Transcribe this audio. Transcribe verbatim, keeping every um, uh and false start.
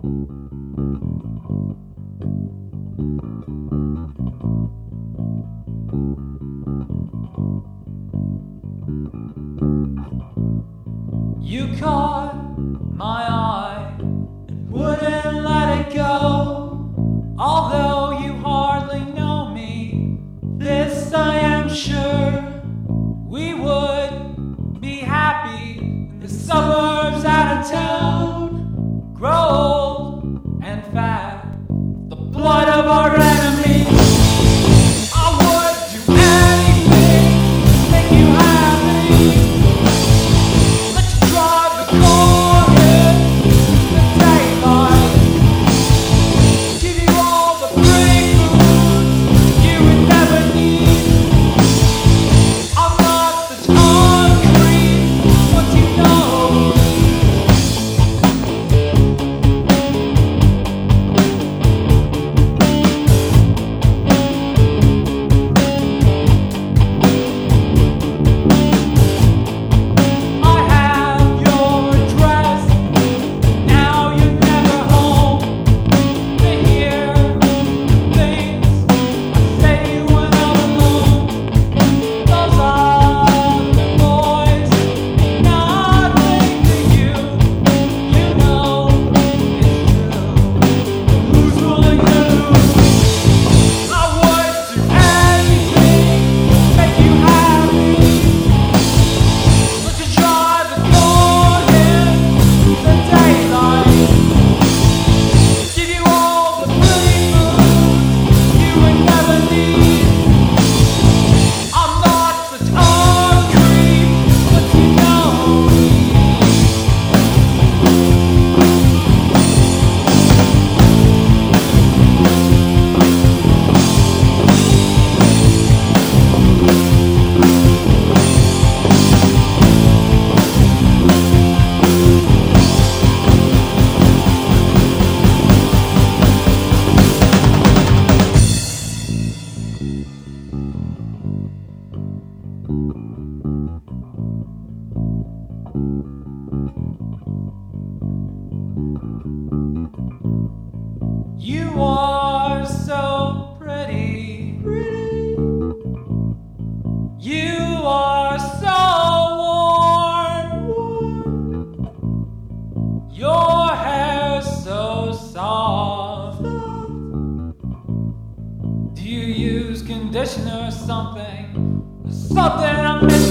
You caught my eye and wouldn't let it go. Although you hardly know me, this I am sure. We would be happy in the suburbs out of town. Grow old and fat, the blood of our enemies. I would do anything to make you happy. Let you drive the car in the daylight. Give you all the pretty foods you would never need. I'm not the concrete, but you know. I have your address, now you're never home. To hear things I say when I'm alone. Those are the boys, nothing to you. You know it's true. Who's fooling who? I would do anything to make you happy. Let you drive the car in the daylight. Give you all the pretty foods you would never need. I'm not the concrete, but you know me. You are so pretty. You are so warm. Your hair so soft. Do you use conditioner or something? Something I'm missing.